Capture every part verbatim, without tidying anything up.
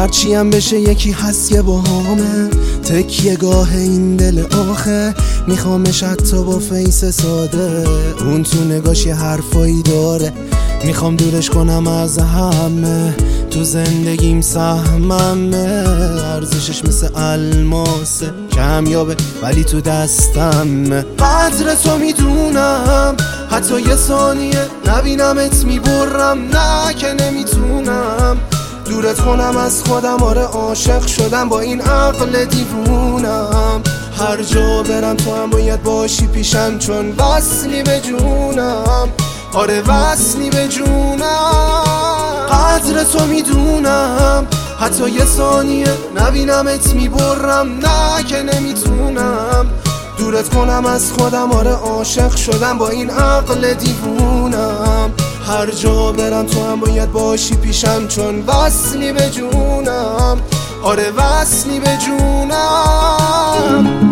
هرچی هم بشه یکی هست یه باهامه، تکیه گاه این دل آخه. میخوامش حتی با فیس ساده، اون تو نگاش یه حرفایی داره. میخوام دورش کنم از همه، تو زندگیم سهممه. ارزشش مثل الماسه، کمیابه ولی تو دستمه. قدر تو میدونم، حتی یه ثانیه نبینمت میبرم. نه که نمیتونم دورت کنم از خودم. آره عاشق شدم با این عقل دیوونم. هر جا برم تو هم باید باشی پیشم، چون وصلی به جونم. آره وصلی به جونم. قدر تو میدونم، حتی یه ثانیه نبینمت میبرم. نه که نمیتونم دورت کنم از خودم. آره عاشق شدم با این عقل دیوونم. هر جا برم تو هم باید باشی پیشم، چون وصلی به جونم. آره وصلی به جونم.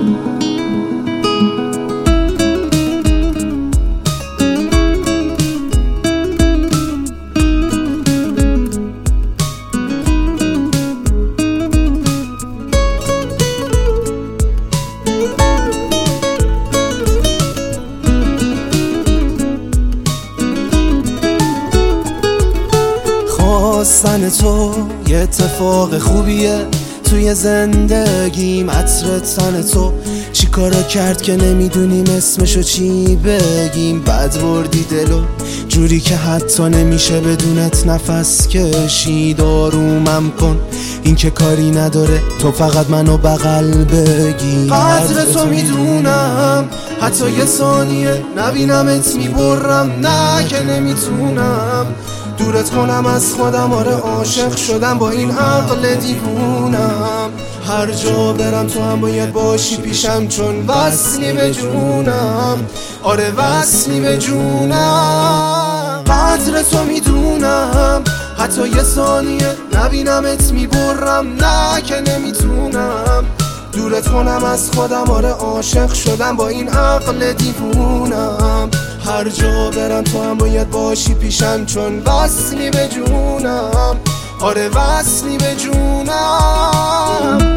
خواستن تو یه اتفاق خوبیه توی زندگیم. عطر تن تو چی کارا کرد که نمیدونیم اسمشو چی بگیم. بد بردی دلو جوری که حتی نمیشه بدونت نفس کشید. آرومم کن این که کاری نداره، تو فقط منو بغل بگی. قدر تو میدونم، حتی یه ثانیه نبینمت میبرم. نه که نمیتونم دورت کنم از خودم. آره عاشق شدم با این عقل دیوونم. هر جا برم تو هم باید باشی پیشم، چون وصلی به جونم. آره وصلی به جونم. قدر تو میدونم، حتی یه ثانیه نبینمت میبرم. نه که نمیتونم دورت کنم از خودم. آره عاشق شدم با این عقل دیوونم. هر جا برم تو هم باید باشی پیشم، چون وصلی به جونم. آره وصلی به جونم.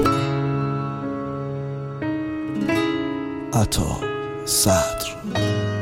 عطا صدر.